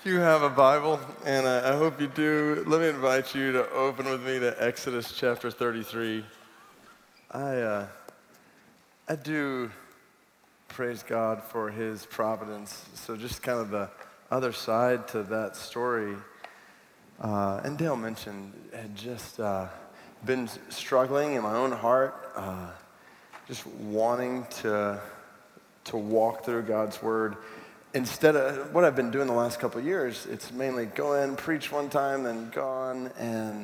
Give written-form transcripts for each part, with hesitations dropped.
you have a Bible, and I hope you do, let me invite you to open with me to Exodus chapter 33. I do praise God for his providence. So just kind of the other side to that story. And Dale mentioned, had just been struggling in my own heart, just wanting to walk through God's word. Instead of what I've been doing the last couple of years, it's mainly go in, preach one time, then gone. And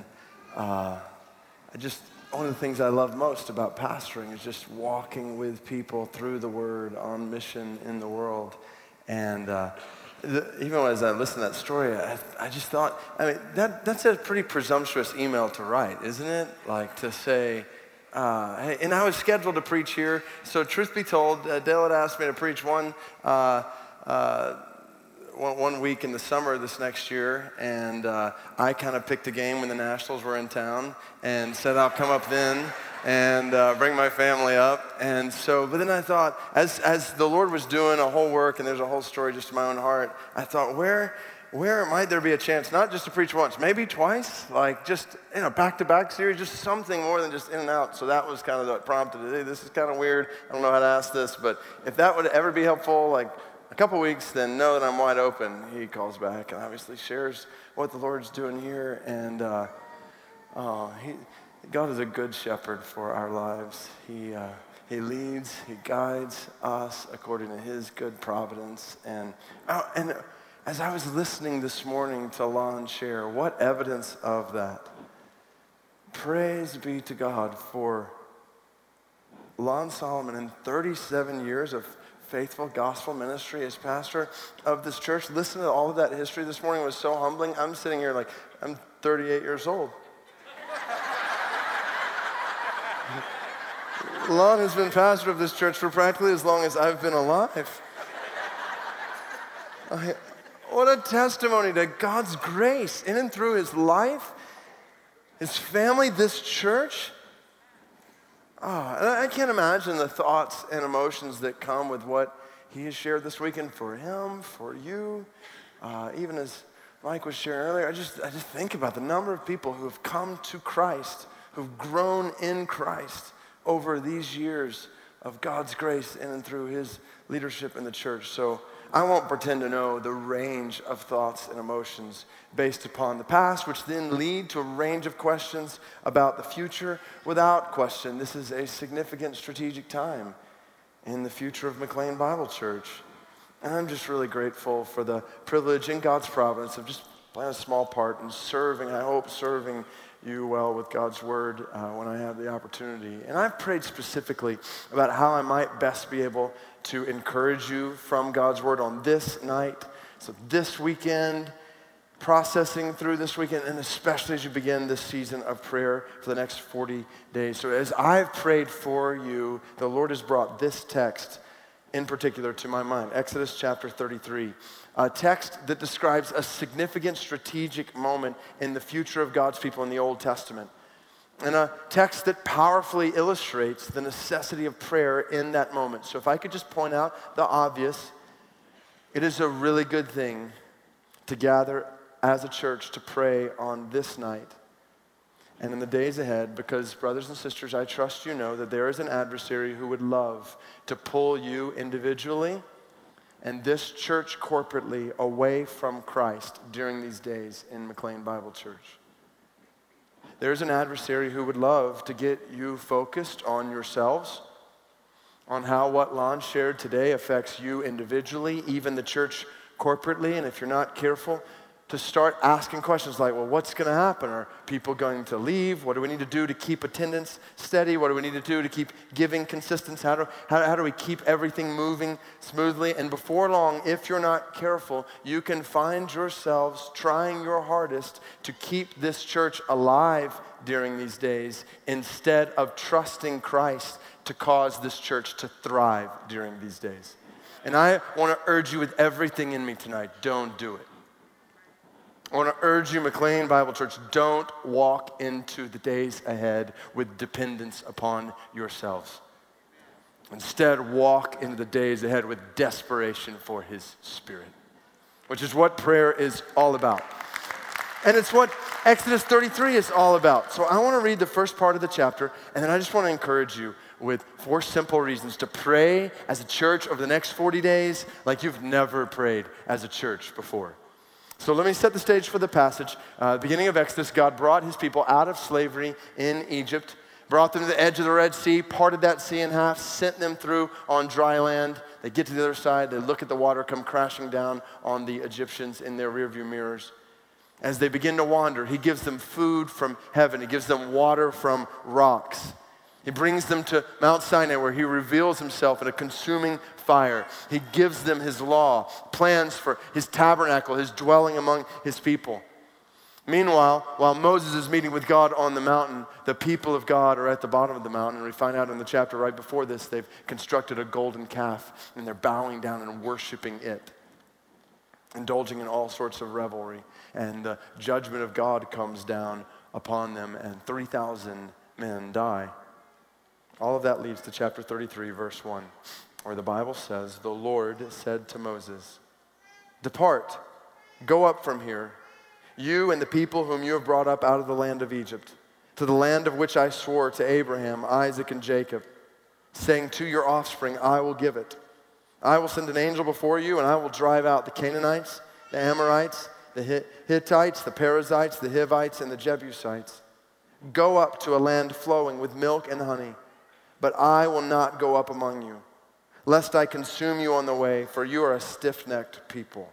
one of the things I love most about pastoring is just walking with people through the word on mission in the world. And even as I listened to that story, I just thought, that's a pretty presumptuous email to write, isn't it? Like to say, hey, and I was scheduled to preach here. So truth be told, Dale had asked me to preach one week in the summer this next year, and I kind of picked a game when the Nationals were in town and said I'll come up then and bring my family up. And so, but then I thought, as the Lord was doing a whole work, and there's a whole story just in my own heart, I thought, where might there be a chance, not just to preach once, maybe twice, like just, back-to-back series, just something more than just in and out. So that was kind of what prompted it. Hey, this is kind of weird. I don't know how to ask this, but if that would ever be helpful, like a couple weeks, then know that I'm wide open. He calls back and obviously shares what the Lord's doing here. And God is a good shepherd for our lives. He leads, he guides us according to his good providence. And as I was listening this morning to Lon share, what evidence of that? Praise be to God for Lon Solomon in 37 years of faithful gospel ministry as pastor of this church. Listen to all of that history this morning. It was so humbling. I'm sitting here like, I'm 38 years old. Lon has been pastor of this church for practically as long as I've been alive. What a testimony to God's grace in and through his life, his family, this church. I can't imagine the thoughts and emotions that come with what he has shared this weekend for him, for you. Even as Mike was sharing earlier, I just think about the number of people who have come to Christ, who've grown in Christ over these years of God's grace in and through his leadership in the church. So I won't pretend to know the range of thoughts and emotions based upon the past, which then lead to a range of questions about the future. Without question, this is a significant strategic time in the future of McLean Bible Church. And I'm just really grateful for the privilege in God's providence of just playing a small part in serving you well with God's word when I have the opportunity. And I've prayed specifically about how I might best be able to encourage you from God's word on this night. So this weekend, processing through this weekend, and especially as you begin this season of prayer for the next 40 days. So as I've prayed for you, the Lord has brought this text in particular to my mind, Exodus chapter 33, a text that describes a significant strategic moment in the future of God's people in the Old Testament, and a text that powerfully illustrates the necessity of prayer in that moment. So if I could just point out the obvious, it is a really good thing to gather as a church to pray on this night and in the days ahead, because brothers and sisters, I trust you know that there is an adversary who would love to pull you individually and this church corporately away from Christ during these days in McLean Bible Church. There's an adversary who would love to get you focused on yourselves, on how what Lon shared today affects you individually, even the church corporately, and if you're not careful, to start asking questions like, well, what's going to happen? Are people going to leave? What do we need to do to keep attendance steady? What do we need to do to keep giving consistent? How do we keep everything moving smoothly? And before long, if you're not careful, you can find yourselves trying your hardest to keep this church alive during these days instead of trusting Christ to cause this church to thrive during these days. And I want to urge you with everything in me tonight, don't do it. I want to urge you, McLean Bible Church, don't walk into the days ahead with dependence upon yourselves. Instead, walk into the days ahead with desperation for his Spirit. which is what prayer is all about. And it's what Exodus 33 is all about. So I want to read the first part of the chapter, and then I just want to encourage you with 4 simple reasons to pray as a church over the next 40 days like you've never prayed as a church before. So let me set the stage for the passage. Beginning of Exodus, God brought his people out of slavery in Egypt, brought them to the edge of the Red Sea, parted that sea in half, sent them through on dry land. They get to the other side, they look at the water come crashing down on the Egyptians in their rearview mirrors. As they begin to wander, he gives them food from heaven. He gives them water from rocks. He brings them to Mount Sinai where he reveals himself in a consuming fire. He gives them his law, plans for his tabernacle, his dwelling among his people. Meanwhile, while Moses is meeting with God on the mountain, the people of God are at the bottom of the mountain. And we find out in the chapter right before this, they've constructed a golden calf and they're bowing down and worshiping it, indulging in all sorts of revelry. And the judgment of God comes down upon them and 3,000 men die. All of that leads to chapter 33, verse 1, where the Bible says, the Lord said to Moses, "Depart, go up from here, you and the people whom you have brought up out of the land of Egypt, to the land of which I swore to Abraham, Isaac, and Jacob, saying, to your offspring I will give it. I will send an angel before you, and I will drive out the Canaanites, the Amorites, the Hittites, the Perizzites, the Hivites, and the Jebusites. Go up to a land flowing with milk and honey, but I will not go up among you, lest I consume you on the way, for you are a stiff-necked people."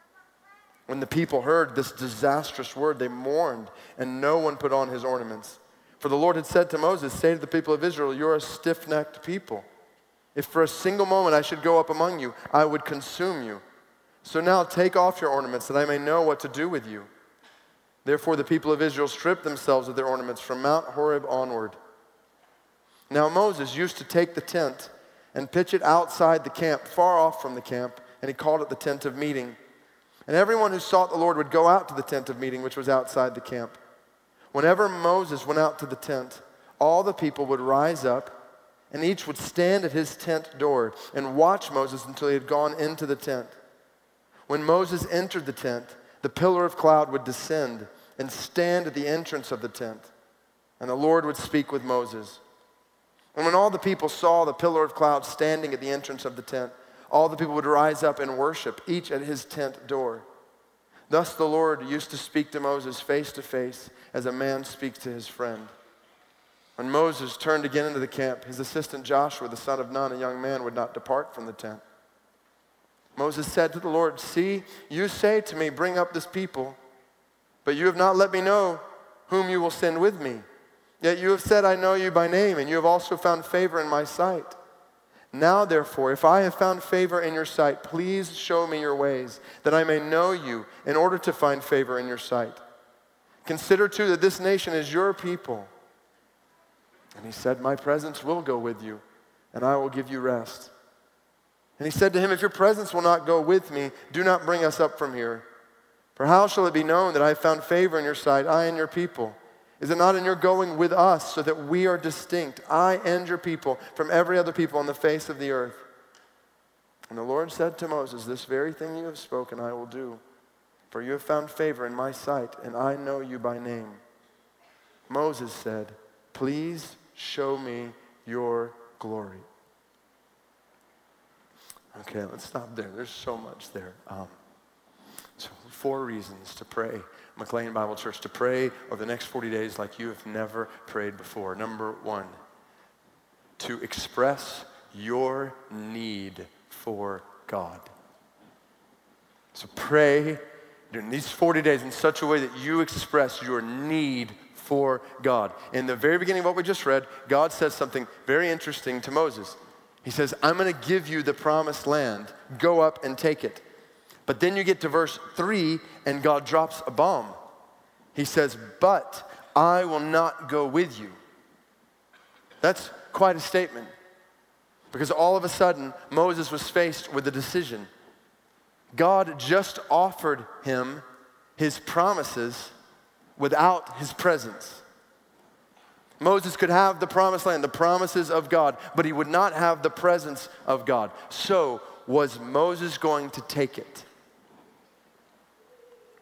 When the people heard this disastrous word, they mourned, and no one put on his ornaments. For the Lord had said to Moses, "Say to the people of Israel, you are a stiff-necked people. If for a single moment I should go up among you, I would consume you. So now take off your ornaments, that I may know what to do with you." Therefore the people of Israel stripped themselves of their ornaments from Mount Horeb onward. Now Moses used to take the tent and pitch it outside the camp, far off from the camp, and he called it the tent of meeting. And everyone who sought the Lord would go out to the tent of meeting, which was outside the camp. Whenever Moses went out to the tent, all the people would rise up, and each would stand at his tent door and watch Moses until he had gone into the tent. When Moses entered the tent, the pillar of cloud would descend and stand at the entrance of the tent, and the Lord would speak with Moses. And when all the people saw the pillar of cloud standing at the entrance of the tent, all the people would rise up and worship, each at his tent door. Thus the Lord used to speak to Moses face to face, as a man speaks to his friend. When Moses turned again into the camp, his assistant Joshua, the son of Nun, a young man, would not depart from the tent. Moses said to the Lord, "See, you say to me, bring up this people, but you have not let me know whom you will send with me. Yet you have said, I know you by name, and you have also found favor in my sight. Now, therefore, if I have found favor in your sight, please show me your ways, that I may know you in order to find favor in your sight. Consider, too, that this nation is your people." And he said, "My presence will go with you, and I will give you rest." And he said to him, "If your presence will not go with me, do not bring us up from here. For how shall it be known that I have found favor in your sight, I and your people? Is it not in your going with us, so that we are distinct, I and your people, from every other people on the face of the earth?" And the Lord said to Moses, "This very thing you have spoken I will do, for you have found favor in my sight, and I know you by name." Moses said, "Please show me your glory." Okay, let's stop there. There's so much there. So 4 reasons to pray. McLean Bible Church, to pray over the next 40 days like you have never prayed before. Number 1, to express your need for God. So pray during these 40 days in such a way that you express your need for God. In the very beginning of what we just read, God says something very interesting to Moses. He says, "I'm going to give you the promised land. Go up and take it." But then you get to verse 3, and God drops a bomb. He says, "But I will not go with you." That's quite a statement, because all of a sudden, Moses was faced with a decision. God just offered him his promises without his presence. Moses could have the promised land, the promises of God, but he would not have the presence of God. So, was Moses going to take it?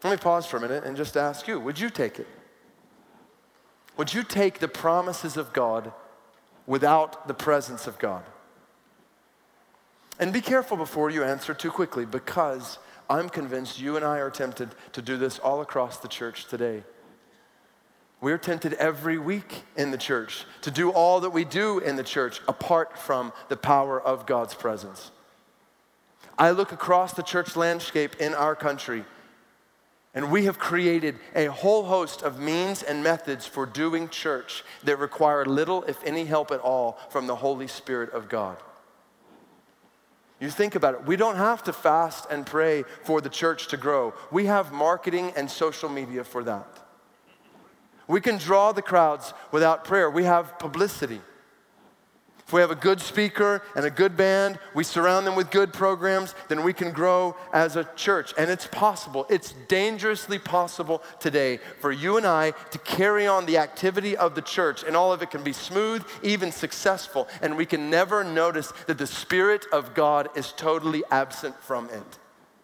Let me pause for a minute and just ask you, would you take it? Would you take the promises of God without the presence of God? And be careful before you answer too quickly, because I'm convinced you and I are tempted to do this all across the church today. We're tempted every week in the church to do all that we do in the church apart from the power of God's presence. I look across the church landscape in our country, and we have created a whole host of means and methods for doing church that require little, if any, help at all from the Holy Spirit of God. You think about it. We don't have to fast and pray for the church to grow. We have marketing and social media for that. We can draw the crowds without prayer. We have publicity. If we have a good speaker and a good band, we surround them with good programs, then we can grow as a church. And it's possible, it's dangerously possible today for you and I to carry on the activity of the church, and all of it can be smooth, even successful, and we can never notice that the Spirit of God is totally absent from it.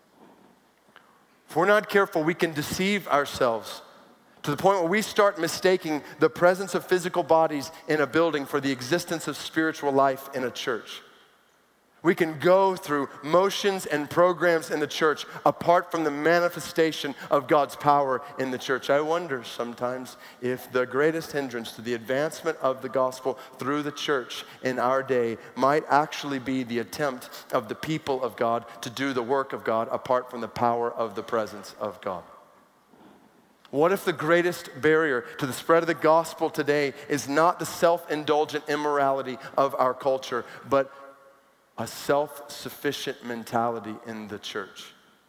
If we're not careful, we can deceive ourselves to the point where we start mistaking the presence of physical bodies in a building for the existence of spiritual life in a church. We can go through motions and programs in the church apart from the manifestation of God's power in the church. I wonder sometimes if the greatest hindrance to the advancement of the gospel through the church in our day might actually be the attempt of the people of God to do the work of God apart from the power of the presence of God. What if the greatest barrier to the spread of the gospel today is not the self-indulgent immorality of our culture, but a self-sufficient mentality in the church?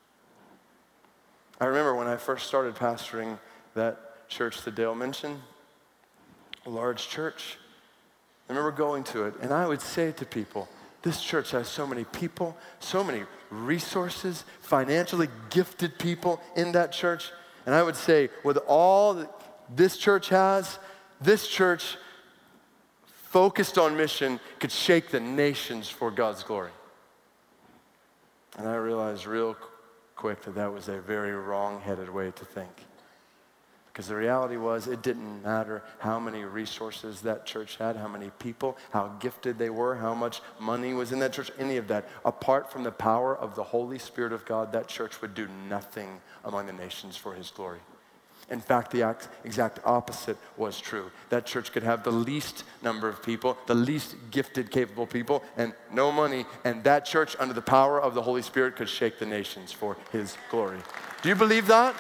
I remember when I first started pastoring that church that Dale mentioned, a large church. I remember going to it, and I would say to people, this church has so many people, so many resources, financially gifted people in that church. And I would say, with all that this church has, this church focused on mission could shake the nations for God's glory. And I realized real quick that that was a very wrong-headed way to think. Because the reality was, it didn't matter how many resources that church had, how many people, how gifted they were, how much money was in that church, any of that. Apart from the power of the Holy Spirit of God, that church would do nothing among the nations for His glory. In fact, the exact opposite was true. That church could have the least number of people, the least gifted, capable people, and no money, and that church, under the power of the Holy Spirit, could shake the nations for His glory. Do you believe that?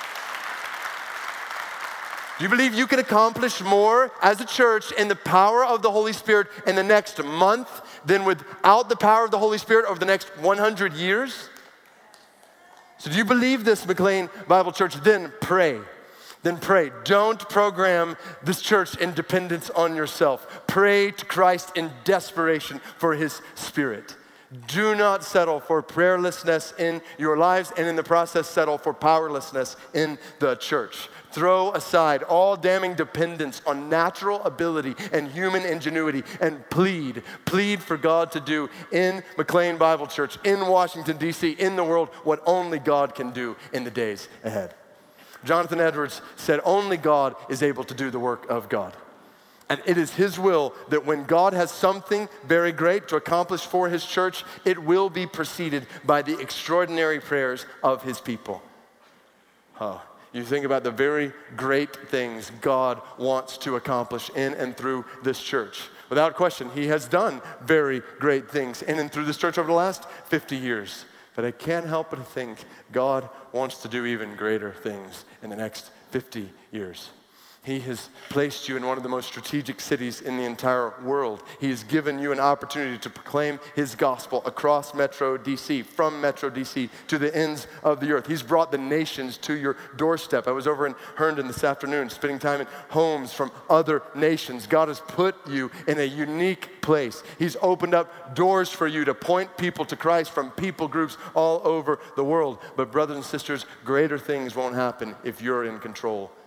Do you believe you can accomplish more as a church in the power of the Holy Spirit in the next month than without the power of the Holy Spirit over the next 100 years? So do you believe this, McLean Bible Church? Then pray. Then pray. Don't program this church in dependence on yourself. Pray to Christ in desperation for His Spirit. Do not settle for prayerlessness in your lives, and in the process settle for powerlessness in the church. Throw aside all damning dependence on natural ability and human ingenuity and plead for God to do in McLean Bible Church, in Washington, D.C., in the world, what only God can do in the days ahead. Jonathan Edwards said, only God is able to do the work of God. And it is His will that when God has something very great to accomplish for His church, it will be preceded by the extraordinary prayers of His people. You think about the very great things God wants to accomplish in and through this church. Without question, He has done very great things in and through this church over the last 50 years. But I can't help but think God wants to do even greater things in the next 50 years. He has placed you in one of the most strategic cities in the entire world. He has given you an opportunity to proclaim His gospel across Metro DC, from Metro DC to the ends of the earth. He's brought the nations to your doorstep. I was over in Herndon this afternoon, spending time in homes from other nations. God has put you in a unique place. He's opened up doors for you to point people to Christ from people groups all over the world. But brothers and sisters, greater things won't happen if you're in control.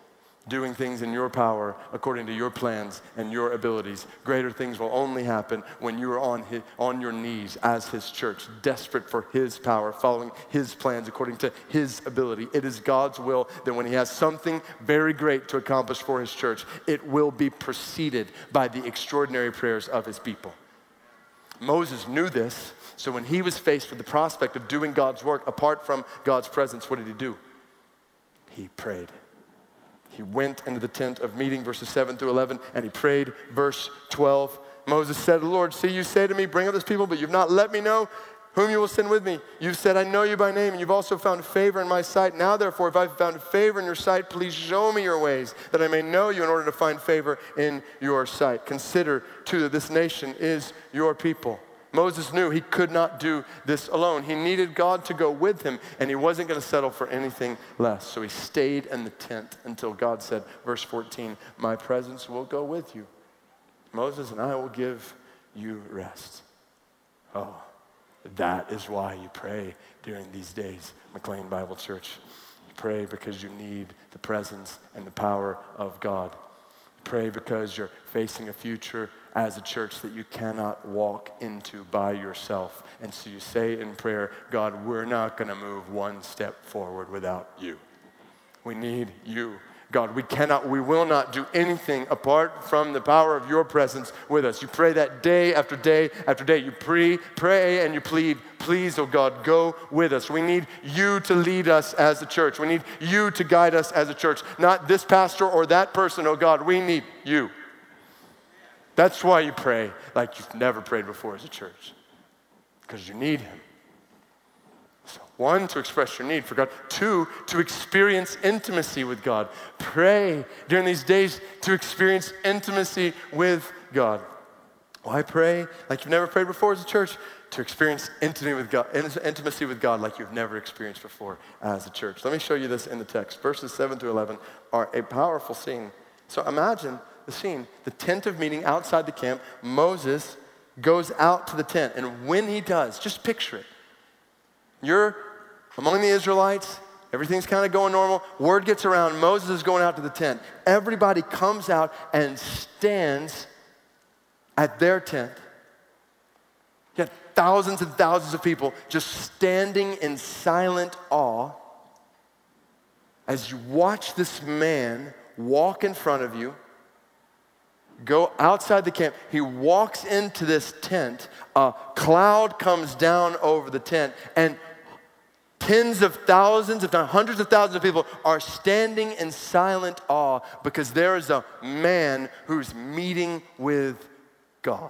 doing things in your power according to your plans and your abilities. Greater things will only happen when you are on your knees as his church, desperate for his power, following his plans according to his ability. It is God's will that when he has something very great to accomplish for his church, it will be preceded by the extraordinary prayers of his people. Moses knew this, so when he was faced with the prospect of doing God's work apart from God's presence, what did he do? He prayed. He went into the tent of meeting, verses 7 through 11, and he prayed, verse 12. Moses said to the Lord, see, you say to me, bring up this people, but you've not let me know whom you will send with me. You've said, I know you by name, and you've also found favor in my sight. Now, therefore, if I've found favor in your sight, please show me your ways, that I may know you in order to find favor in your sight. Consider, too, that this nation is your people. Moses knew he could not do this alone. He needed God to go with him, and he wasn't going to settle for anything less. So he stayed in the tent until God said, verse 14, my presence will go with you. Moses and I will give you rest. Oh, that is why you pray during these days, McLean Bible Church. You pray because you need the presence and the power of God. You pray because you're facing a future as a church that you cannot walk into by yourself. And so you say in prayer, God, we're not going to move one step forward without you. We need you. God, we will not do anything apart from the power of your presence with us. You pray that day after day after day. You pray and you plead, please, oh God, go with us. We need you to lead us as a church. We need you to guide us as a church. Not this pastor or that person, oh God, we need you. That's why you pray like you've never prayed before as a church, because you need him. So, one, to express your need for God. Two, to experience intimacy with God. Pray during these days to experience intimacy with God. Why pray like you've never prayed before as a church? To experience intimacy with God like you've never experienced before as a church. Let me show you this in the text. Verses 7 through 11 are a powerful scene. So imagine the scene, the tent of meeting outside the camp. Moses goes out to the tent, and when he does, just picture it. You're among the Israelites, everything's kind of going normal. Word gets around, Moses is going out to the tent. Everybody comes out and stands at their tent. You got thousands and thousands of people just standing in silent awe as you watch this man walk in front of you. Go outside the camp. He walks into this tent. A cloud comes down over the tent, and tens of thousands, if not hundreds of thousands of people are standing in silent awe because there is a man who's meeting with God.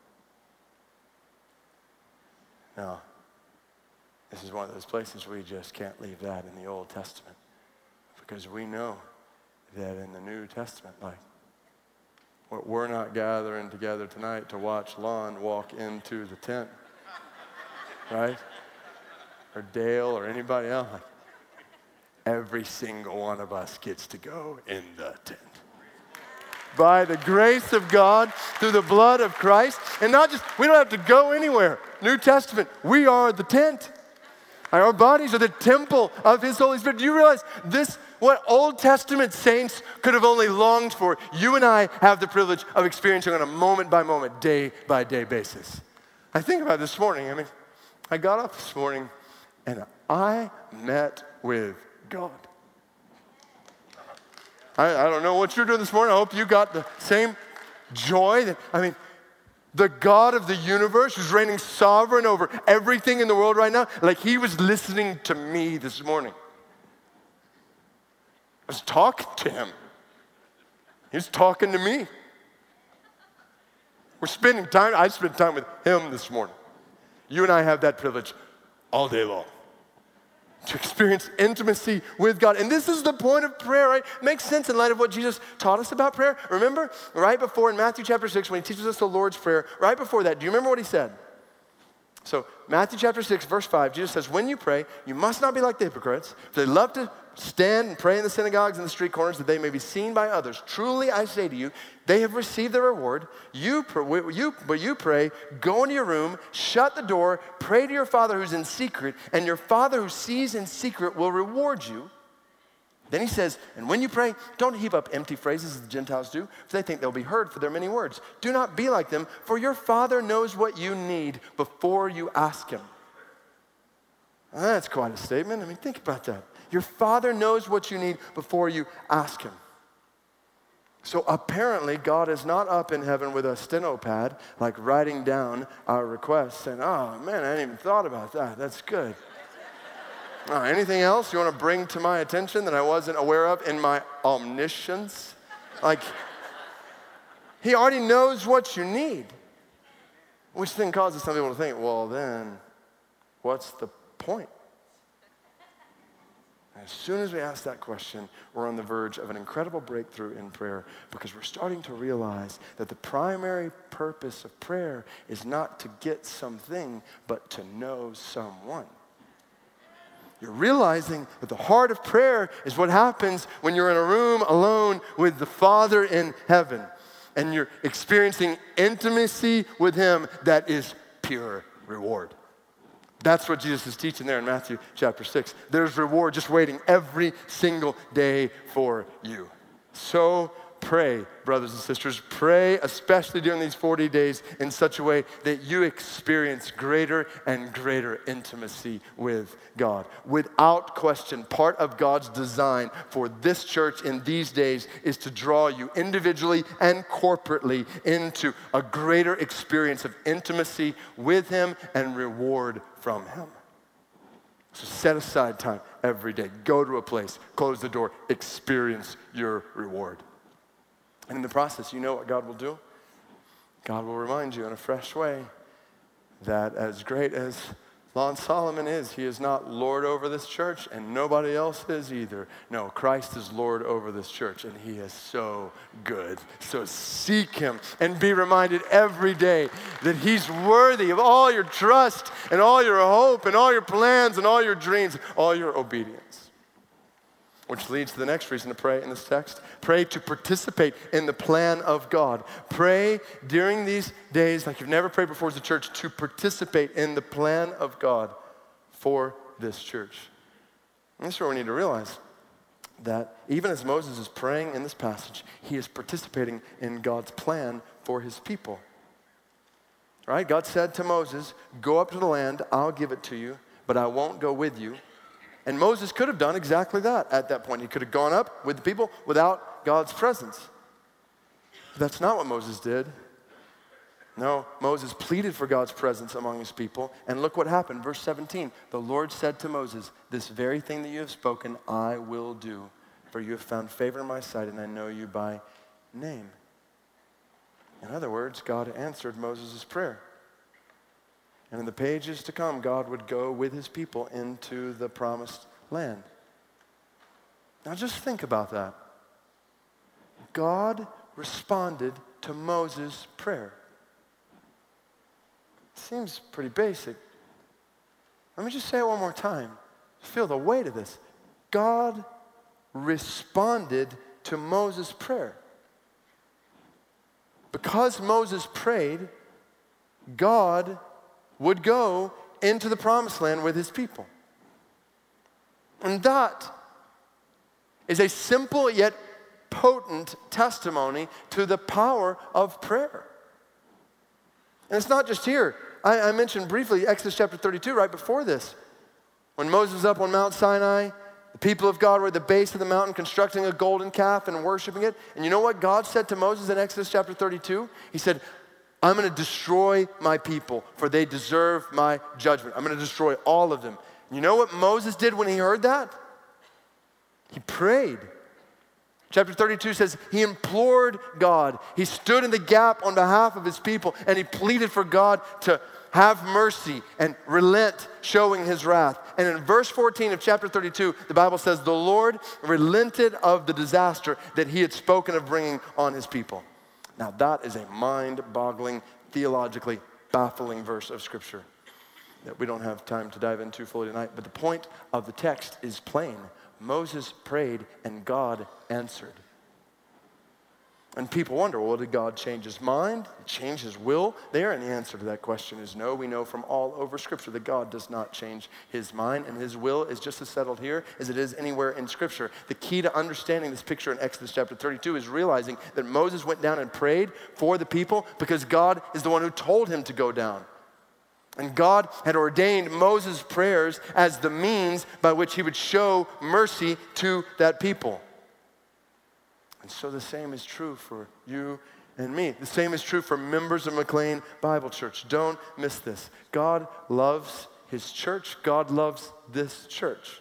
Now, this is one of those places we just can't leave that in the Old Testament, because we know that in the New Testament, we're not gathering together tonight to watch Lon walk into the tent, right? Or Dale or anybody else. Every single one of us gets to go in the tent. By the grace of God, through the blood of Christ, and not just, we don't have to go anywhere. New Testament, we are the tent. Our bodies are the temple of his Holy Spirit. Do you realize this? What Old Testament saints could have only longed for, you and I have the privilege of experiencing on a moment-by-moment, day-by-day basis. I think about this morning. I got up this morning and I met with God. I don't know what you're doing this morning. I hope you got the same joy. The God of the universe who's reigning sovereign over everything in the world right now, like he was listening to me this morning. I was talking to him. He was talking to me. We're spending time, I spent time with him this morning. You and I have that privilege all day long to experience intimacy with God. And this is the point of prayer, right? Makes sense in light of what Jesus taught us about prayer. Remember, right before in Matthew chapter 6, when he teaches us the Lord's Prayer, right before that, do you remember what he said? So Matthew chapter 6, verse 5, Jesus says, when you pray, you must not be like the hypocrites. They love to stand and pray in the synagogues and the street corners that they may be seen by others. Truly, I say to you, they have received their reward. But you pray, go into your room, shut the door, pray to your Father who's in secret, and your Father who sees in secret will reward you. Then he says, and when you pray, don't heap up empty phrases as the Gentiles do, for they think they'll be heard for their many words. Do not be like them, for your Father knows what you need before you ask him. That's quite a statement. I mean, think about that. Your Father knows what you need before you ask him. So apparently, God is not up in heaven with a steno pad, like writing down our requests, and oh man, I hadn't even thought about that. That's good. Anything else you want to bring to my attention that I wasn't aware of in my omniscience? Like, he already knows what you need. Which then causes some people to think, well, then, what's the point? As soon as we ask that question, we're on the verge of an incredible breakthrough in prayer because we're starting to realize that the primary purpose of prayer is not to get something, but to know someone. You're realizing that the heart of prayer is what happens when you're in a room alone with the Father in heaven and you're experiencing intimacy with him that is pure reward. That's what Jesus is teaching there in Matthew chapter 6. There's reward just waiting every single day for you. So pray, brothers and sisters. Pray, especially during these 40 days, in such a way that you experience greater and greater intimacy with God. Without question, part of God's design for this church in these days is to draw you individually and corporately into a greater experience of intimacy with him and reward from him. So set aside time every day. Go to a place, close the door, experience your reward. And in the process, you know what God will do? God will remind you in a fresh way that as great as Lon Solomon is, he is not Lord over this church, and nobody else is either. No, Christ is Lord over this church, and he is so good. So seek him and be reminded every day that he's worthy of all your trust and all your hope and all your plans and all your dreams, all your obedience. Which leads to the next reason to pray in this text. Pray to participate in the plan of God. Pray during these days like you've never prayed before as a church to participate in the plan of God for this church. And this is where we need to realize that even as Moses is praying in this passage, he is participating in God's plan for his people. Right? God said to Moses, go up to the land, I'll give it to you, but I won't go with you. And Moses could have done exactly that at that point. He could have gone up with the people without God's presence. But that's not what Moses did. No, Moses pleaded for God's presence among his people. And look what happened. Verse 17, the Lord said to Moses, this very thing that you have spoken, I will do. For you have found favor in my sight, and I know you by name. In other words, God answered Moses' prayer. And in the pages to come, God would go with his people into the promised land. Now just think about that. God responded to Moses' prayer. Seems pretty basic. Let me just say it one more time. Feel the weight of this. God responded to Moses' prayer. Because Moses prayed, God would go into the promised land with his people. And that is a simple yet potent testimony to the power of prayer. And it's not just here. I mentioned briefly Exodus chapter 32 right before this. When Moses was up on Mount Sinai, the people of God were at the base of the mountain constructing a golden calf and worshiping it. And you know what God said to Moses in Exodus chapter 32? He said, I'm going to destroy my people, for they deserve my judgment. I'm going to destroy all of them. You know what Moses did when he heard that? He prayed. Chapter 32 says he implored God. He stood in the gap on behalf of his people, and he pleaded for God to have mercy and relent, showing his wrath. And in verse 14 of chapter 32, the Bible says, the Lord relented of the disaster that he had spoken of bringing on his people. Now that is a mind-boggling, theologically baffling verse of Scripture that we don't have time to dive into fully tonight. But the point of the text is plain. Moses prayed and God answered. And people wonder, well, did God change his mind, change his will there? And the answer to that question is no. We know from all over Scripture that God does not change his mind, and his will is just as settled here as it is anywhere in Scripture. The key to understanding this picture in Exodus chapter 32 is realizing that Moses went down and prayed for the people because God is the one who told him to go down. And God had ordained Moses' prayers as the means by which he would show mercy to that people. And so the same is true for you and me. The same is true for members of McLean Bible Church. Don't miss this. God loves his church. God loves this church.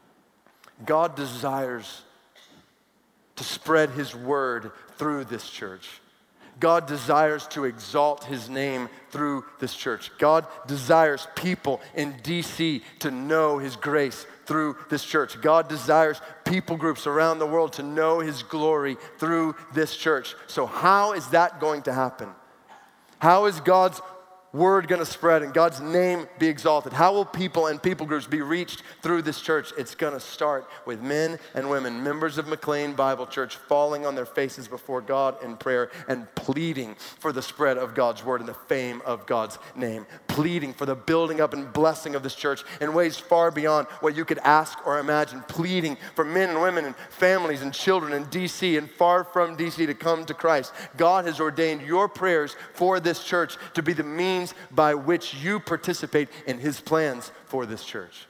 God desires to spread his word through this church. God desires to exalt his name through this church. God desires people in DC to know his grace through this church. God desires people groups around the world to know his glory through this church. So how is that going to happen? How is God's word going to spread and God's name be exalted? How will people and people groups be reached through this church? It's going to start with men and women, members of McLean Bible Church, falling on their faces before God in prayer and pleading for the spread of God's word and the fame of God's name, pleading for the building up and blessing of this church in ways far beyond what you could ask or imagine, pleading for men and women and families and children in DC and far from DC to come to Christ. God has ordained your prayers for this church to be the means by which you participate in his plans for this church.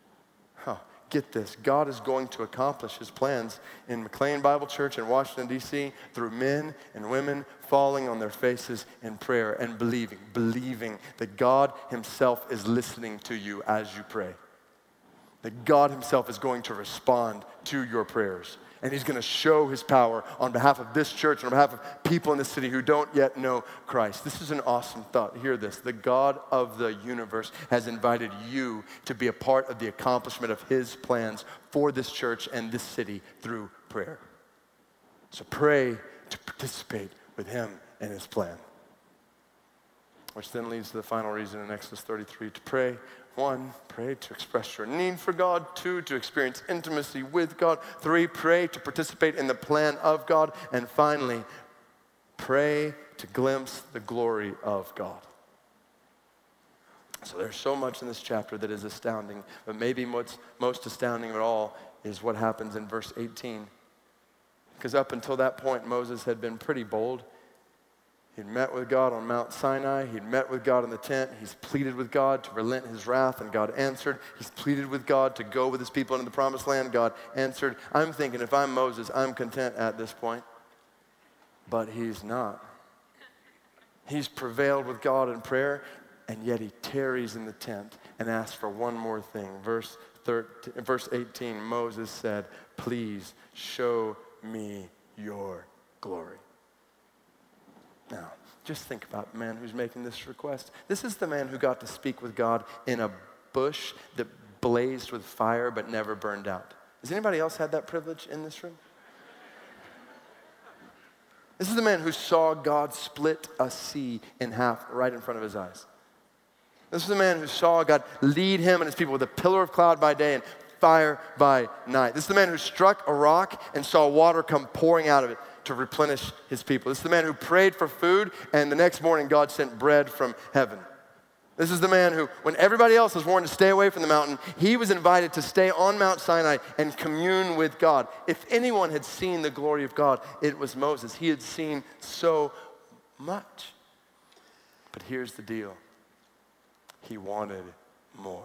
Get this. God is going to accomplish his plans in McLean Bible Church in Washington, D.C. through men and women falling on their faces in prayer and believing that God himself is listening to you as you pray. That God himself is going to respond to your prayers. And he's going to show his power on behalf of this church, on behalf of people in this city who don't yet know Christ. This is an awesome thought. Hear this. The God of the universe has invited you to be a part of the accomplishment of his plans for this church and this city through prayer. So pray to participate with him and his plan. Which then leads to the final reason in Exodus 33 to pray. 1, pray to express your need for God. 2, to experience intimacy with God. 3, pray to participate in the plan of God. And finally, pray to glimpse the glory of God. So there's so much in this chapter that is astounding, but maybe what's most astounding of it all is what happens in verse 18. Because up until that point, Moses had been pretty bold. He'd met with God on Mount Sinai. He'd met with God in the tent. He's pleaded with God to relent his wrath, and God answered. He's pleaded with God to go with his people into the promised land. God answered. I'm thinking if I'm Moses, I'm content at this point. But he's not. He's prevailed with God in prayer, and yet he tarries in the tent and asks for one more thing. Verse 18, Moses said, please show me your glory. Now, just think about the man who's making this request. This is the man who got to speak with God in a bush that blazed with fire but never burned out. Has anybody else had that privilege in this room? This is the man who saw God split a sea in half right in front of his eyes. This is the man who saw God lead him and his people with a pillar of cloud by day and fire by night. This is the man who struck a rock and saw water come pouring out of it to replenish his people. This is the man who prayed for food, and the next morning God sent bread from heaven. This is the man who, when everybody else was warned to stay away from the mountain, he was invited to stay on Mount Sinai and commune with God. If anyone had seen the glory of God, it was Moses. He had seen so much. But here's the deal. He wanted more.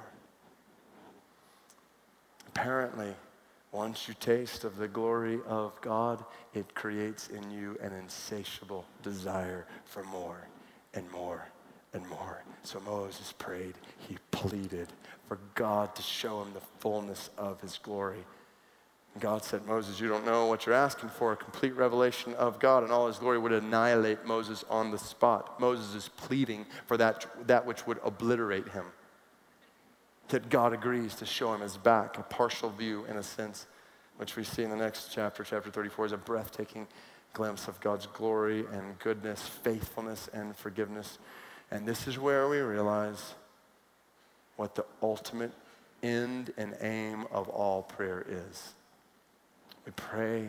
Apparently, once you taste of the glory of God, it creates in you an insatiable desire for more and more and more. So Moses prayed, he pleaded for God to show him the fullness of his glory. And God said, Moses, you don't know what you're asking for. A complete revelation of God and all his glory would annihilate Moses on the spot. Moses is pleading for that which would obliterate him. That God agrees to show him his back, a partial view in a sense, which we see in the next chapter, chapter 34, is a breathtaking glimpse of God's glory and goodness, faithfulness and forgiveness. And this is where we realize what the ultimate end and aim of all prayer is. We pray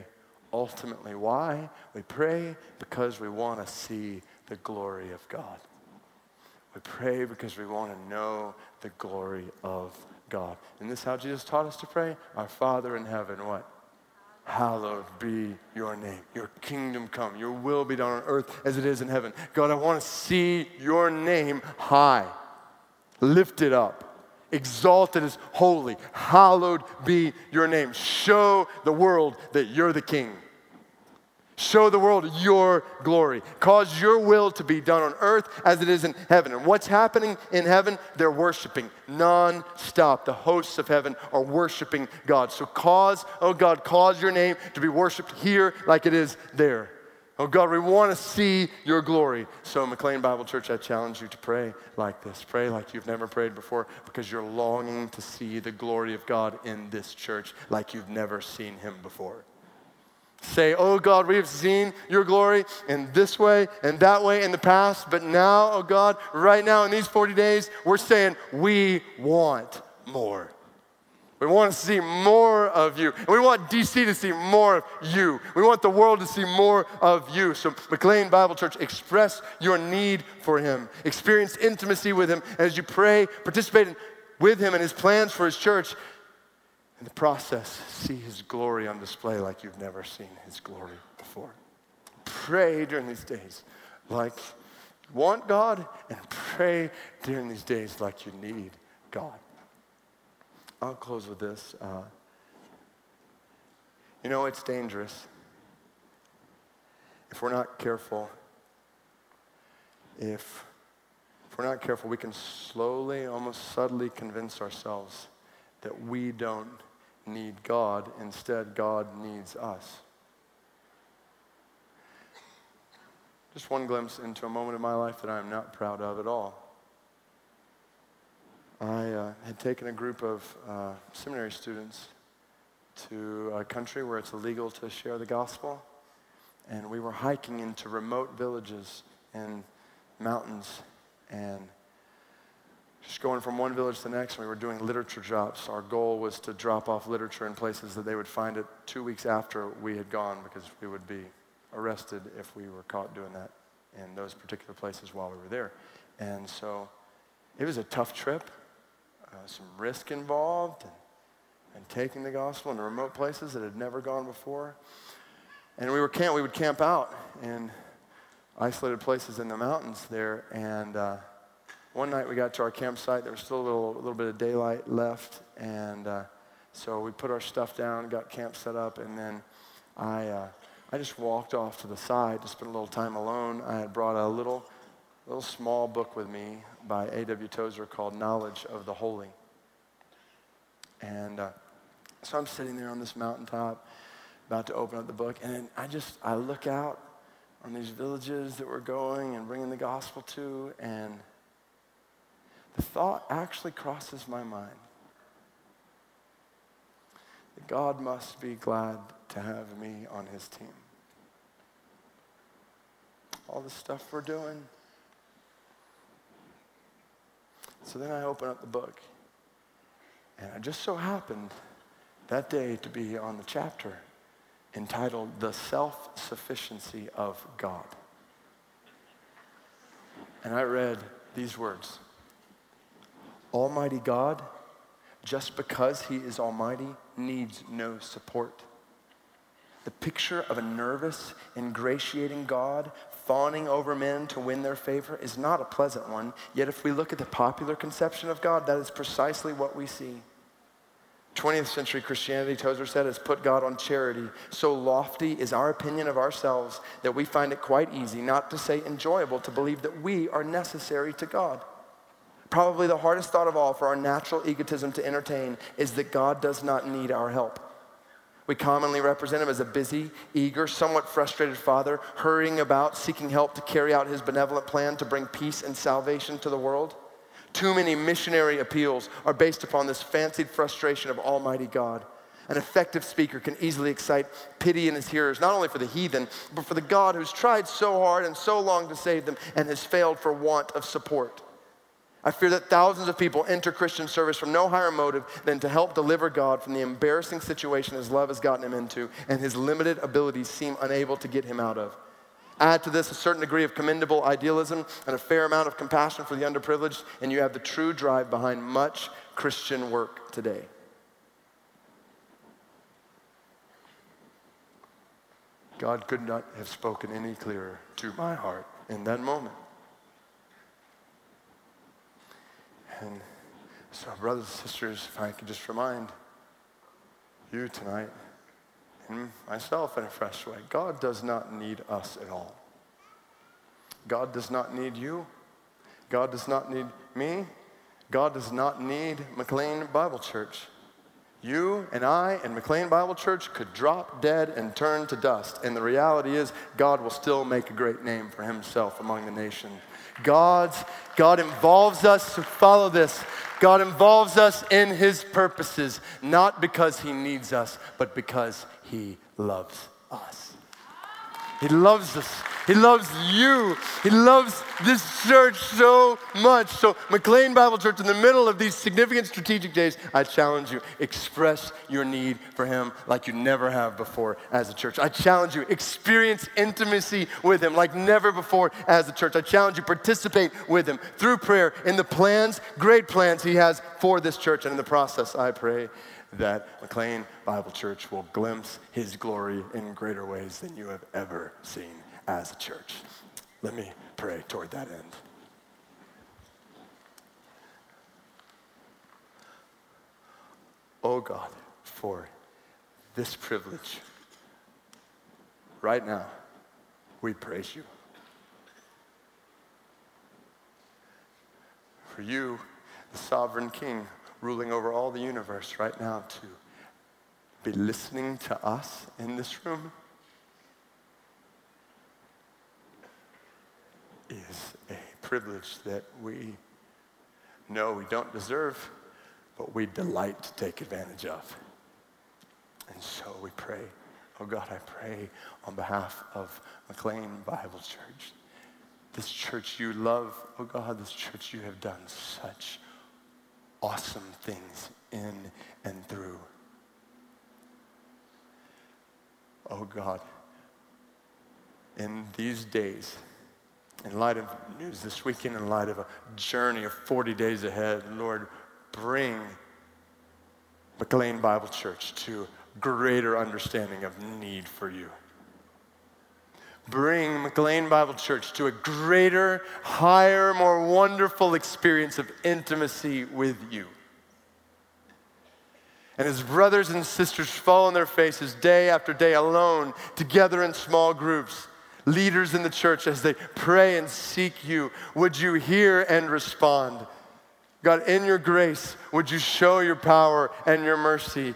Ultimately, why? We pray because we want to see the glory of God. We pray because we want to know the glory of God. And this is how Jesus taught us to pray. Our Father in heaven, what? Hallowed be your name. Your kingdom come. Your will be done on earth as it is in heaven. God, I want to see your name high, lifted up, exalted as holy. Hallowed be your name. Show the world that you're the king. Show the world your glory. Cause your will to be done on earth as it is in heaven. And what's happening in heaven? They're worshiping non-stop. The hosts of heaven are worshiping God. So oh God, cause your name to be worshiped here like it is there. Oh God, we want to see your glory. So McLean Bible Church, I challenge you to pray like this. Pray like you've never prayed before, because you're longing to see the glory of God in this church like you've never seen him before. Say, oh God, we have seen your glory in this way and that way in the past, but now, oh God, right now in these 40 days, we're saying we want more. We want to see more of you. And we want DC to see more of you. We want the world to see more of you. So McLean Bible Church, express your need for him. Experience intimacy with him as you pray, participate with him in his plans for his church. In the process, see his glory on display like you've never seen his glory before. Pray during these days like you want God, and pray during these days like you need God. I'll close with this. It's dangerous if we're not careful. If we're not careful, we can slowly, almost subtly convince ourselves that we don't need God. Instead, God needs us. Just one glimpse into a moment of my life that I am not proud of at all. I had taken a group of seminary students to a country where it's illegal to share the gospel, and we were hiking into remote villages and mountains, and just going from one village to the next. We were doing literature drops. Our goal was to drop off literature in places that they would find it 2 weeks after we had gone, because we would be arrested if we were caught doing that in those particular places while we were there. And so it was a tough trip, some risk involved, and taking the gospel in remote places that had never gone before. And we would camp out in isolated places in the mountains there, and one night we got to our campsite. There was still a little bit of daylight left, and so we put our stuff down, got camp set up, and then I just walked off to the side to spend a little time alone. I had brought a little small book with me by A.W. Tozer called Knowledge of the Holy. And so I'm sitting there on this mountaintop, about to open up the book, and then I look out on these villages that we're going and bringing the gospel to, and the thought actually crosses my mind that God must be glad to have me on his team. All the stuff we're doing. So then I open up the book, and I just so happened that day to be on the chapter entitled The Self-Sufficiency of God. And I read these words: Almighty God, just because he is almighty, needs no support. The picture of a nervous, ingratiating God fawning over men to win their favor is not a pleasant one. Yet if we look at the popular conception of God, that is precisely what we see. 20th century Christianity, Tozer said, has put God on charity. So lofty is our opinion of ourselves that we find it quite easy, not to say enjoyable, to believe that we are necessary to God. Probably the hardest thought of all for our natural egotism to entertain is that God does not need our help. We commonly represent him as a busy, eager, somewhat frustrated father, hurrying about, seeking help to carry out his benevolent plan to bring peace and salvation to the world. Too many missionary appeals are based upon this fancied frustration of Almighty God. An effective speaker can easily excite pity in his hearers, not only for the heathen, but for the God who's tried so hard and so long to save them and has failed for want of support. I fear that thousands of people enter Christian service from no higher motive than to help deliver God from the embarrassing situation his love has gotten him into and his limited abilities seem unable to get him out of. Add to this a certain degree of commendable idealism and a fair amount of compassion for the underprivileged, and you have the true drive behind much Christian work today. God could not have spoken any clearer to my heart in that moment. And so, brothers and sisters, if I could just remind you tonight, and myself in a fresh way, God does not need us at all. God does not need you. God does not need me. God does not need McLean Bible Church. You and I and McLean Bible Church could drop dead and turn to dust. And the reality is, God will still make a great name for himself among the nations. God involves us, so follow this. God involves us in his purposes, not because he needs us, but because he loves us. He loves us. He loves you. He loves this church so much. So McLean Bible Church, in the middle of these significant strategic days, I challenge you, express your need for him like you never have before as a church. I challenge you, experience intimacy with him like never before as a church. I challenge you, participate with him through prayer in the plans, great plans he has for this church. And in the process, I pray that McLean Bible Church will glimpse his glory in greater ways than you have ever seen as a church. Let me pray toward that end. Oh God, for this privilege, right now, we praise you. For you, the sovereign King, ruling over all the universe right now, to be listening to us in this room is a privilege that we know we don't deserve, but we delight to take advantage of. And so we pray, oh God, I pray on behalf of McLean Bible Church, this church you love, oh God, this church you have done such awesome things in and through. Oh God, in these days, in light of news this weekend, in light of a journey of 40 days ahead, Lord, bring McLean Bible Church to greater understanding of need for you. Bring McLean Bible Church to a greater, higher, more wonderful experience of intimacy with you. And as brothers and sisters fall on their faces day after day alone, together in small groups, leaders in the church as they pray and seek you, would you hear and respond? God, in your grace, would you show your power and your mercy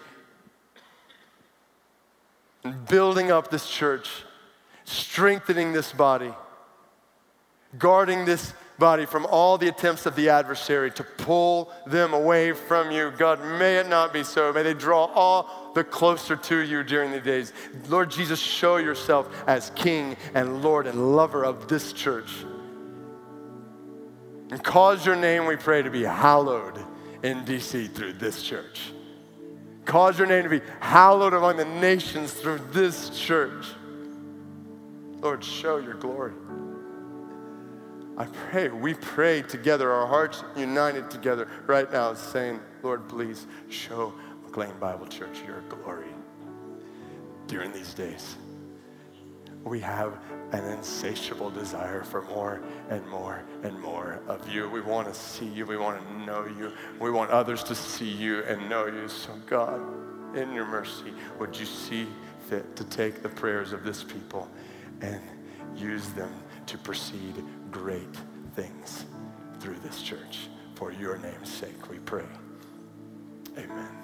in building up this church, strengthening this body, guarding this body from all the attempts of the adversary to pull them away from you. God, may it not be so. May they draw all the closer to you during the days. Lord Jesus, show yourself as King and Lord and lover of this church. And cause your name, we pray, to be hallowed in DC through this church. Cause your name to be hallowed among the nations through this church. Lord, show your glory. I pray, we pray together, our hearts united together right now, saying, Lord, please show McLean Bible Church your glory during these days. We have an insatiable desire for more and more and more of you. We want to see you. We want to know you. We want others to see you and know you. So God, in your mercy, would you see fit to take the prayers of this people and use them to proceed great things through this church. For your name's sake, we pray. Amen.